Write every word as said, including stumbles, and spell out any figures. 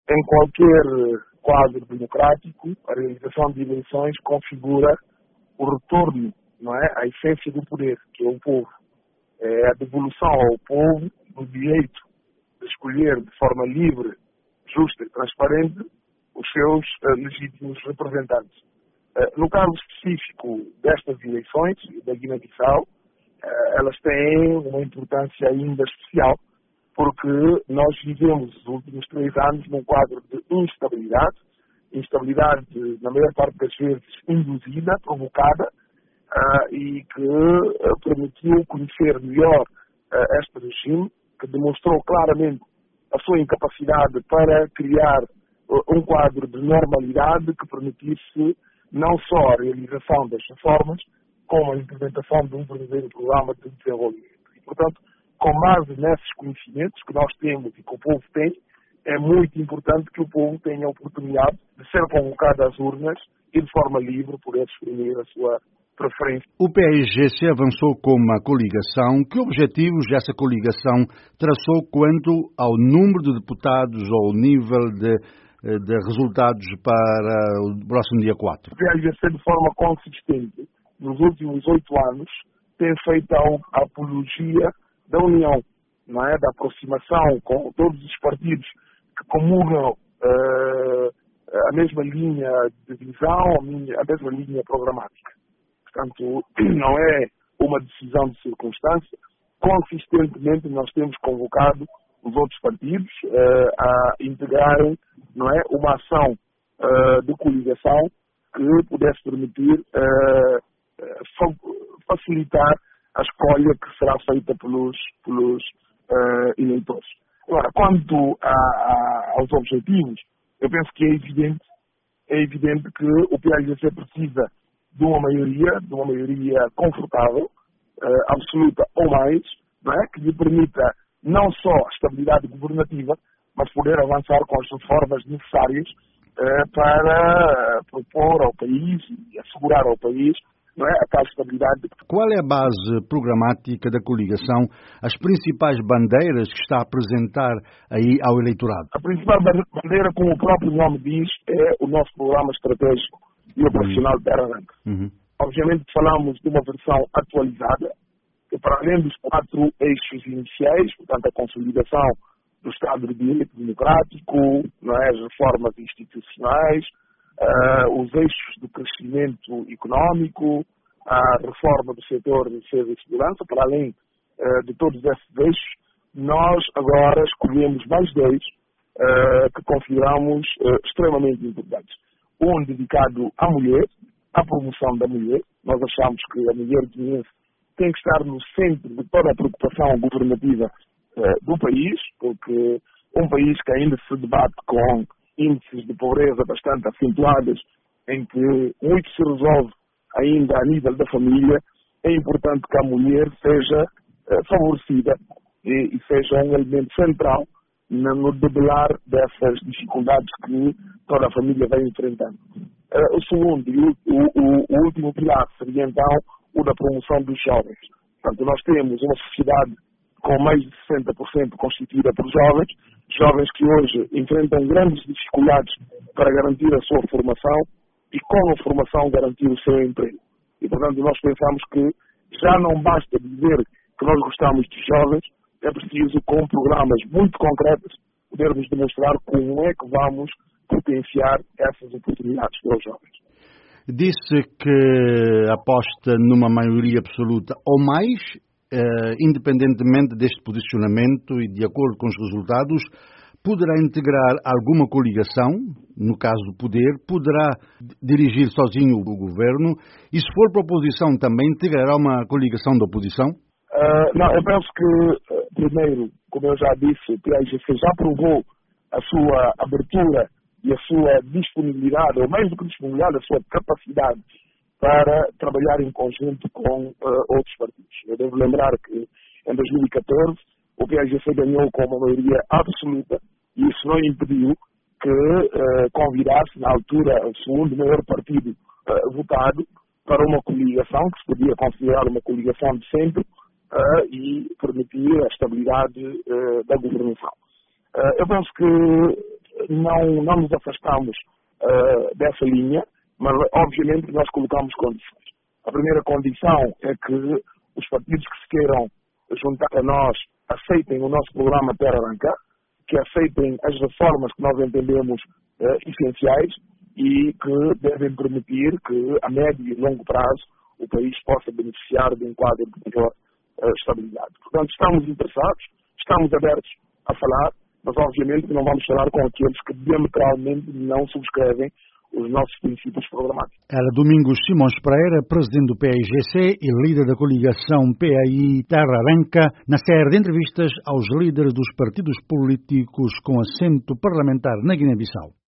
Em qualquer quadro democrático, a realização de eleições configura o retorno, não é, à essência do poder, que é o povo. É a devolução ao povo do direito de escolher de forma livre, justa e transparente os seus uh, legítimos representantes. Uh, no caso específico destas eleições, da Guiné-Bissau, uh, elas têm uma importância ainda especial, porque nós vivemos os últimos três anos num quadro de instabilidade, instabilidade na maior parte das vezes induzida, provocada, uh, e que uh, permitiu conhecer melhor uh, este regime, que demonstrou claramente a sua incapacidade para criar uh, um quadro de normalidade que permitisse não só a realização das reformas, como a implementação de um verdadeiro programa de desenvolvimento. E, portanto, com base nesses conhecimentos que nós temos e que o povo tem, é muito importante que o povo tenha a oportunidade de ser convocado às urnas e de forma livre poder exprimir a sua preferência. O P A I G C avançou com uma coligação. Que objetivos essa coligação traçou quanto ao número de deputados ou nível de, de resultados para o próximo dia quatro? O P A I G C, de forma consistente, nos últimos oito anos, tem feito a apologia da união, não é? Da aproximação com todos os partidos que comungam uh, a mesma linha de visão, a mesma linha programática. Portanto, não é uma decisão de circunstância. Consistentemente, nós temos convocado os outros partidos uh, a integrarem, não é, uma ação uh, de coligação que pudesse permitir uh, facilitar a escolha que será feita pelos, pelos uh, eleitores. Agora, quanto a, a, aos objetivos, eu penso que é evidente, é evidente que o P A I G C precisa de uma maioria, de uma maioria confortável, uh, absoluta ou mais, não é? Que lhe permita não só a estabilidade governativa, mas poder avançar com as reformas necessárias uh, para propor ao país e assegurar ao país, não é, a tal estabilidade. Qual é a base programática da coligação, as principais bandeiras que está a apresentar aí ao eleitorado? A principal bandeira, como o próprio nome diz, é o nosso programa estratégico e operacional uhum. Terra Branca. Uhum. Obviamente falamos de uma versão atualizada, que para além dos quatro eixos iniciais, portanto a consolidação do Estado de Direito Democrático, não é, as reformas institucionais, Uh, os eixos do crescimento económico, a reforma do setor de defesa e segurança, para além uh, de todos esses eixos, nós agora escolhemos mais dois uh, que consideramos uh, extremamente importantes. Um dedicado à mulher, à promoção da mulher. Nós achamos que a mulher guineense tem que estar no centro de toda a preocupação governativa uh, do país, porque um país que ainda se debate com índices de pobreza bastante acentuados, em que muito se resolve ainda a nível da família, é importante que a mulher seja uh, favorecida e, e seja um elemento central no, no debelar dessas dificuldades que toda a família vem enfrentando. Uh, o segundo e o, o, o último pilar seria então o da promoção dos jovens. Portanto, nós temos uma sociedade com mais de sessenta por cento constituída por jovens, jovens que hoje enfrentam grandes dificuldades para garantir a sua formação e com a formação garantir o seu emprego. E, portanto, nós pensamos que já não basta dizer que nós gostamos dos jovens, é preciso, com programas muito concretos, podermos demonstrar como é que vamos potenciar essas oportunidades para os jovens. Disse que aposta numa maioria absoluta ou mais. Uh, independentemente deste posicionamento e de acordo com os resultados, poderá integrar alguma coligação, no caso do poder, poderá dirigir sozinho o governo e, se for para a oposição, também integrará uma coligação da oposição? Uh, não, eu penso que, uh, primeiro, como eu já disse, o P A I G C já provou a sua abertura e a sua disponibilidade, ou mais do que disponibilidade, a sua capacidade para trabalhar em conjunto com uh, outros partidos. Eu devo lembrar que em dois mil e catorze o P A I G C ganhou com uma maioria absoluta e isso não impediu que uh, convidasse, na altura, o segundo maior partido uh, votado para uma coligação, que se podia considerar uma coligação de centro uh, e permitir a estabilidade uh, da governação. Uh, eu penso que não, não nos afastamos uh, dessa linha, mas obviamente nós colocamos condições. A primeira condição é que os partidos que se queiram juntar a nós aceitem o nosso programa Terra Arranca, que aceitem as reformas que nós entendemos uh, essenciais e que devem permitir que a médio e longo prazo o país possa beneficiar de um quadro de maior uh, estabilidade. Portanto, estamos interessados, estamos abertos a falar, mas obviamente não vamos falar com aqueles que diametralmente não subscrevem os nossos princípios programáticos. Era Domingos Simões Pereira, presidente do P A I G C e líder da coligação P A I Terra Arranca, na série de entrevistas aos líderes dos partidos políticos com assento parlamentar na Guiné-Bissau.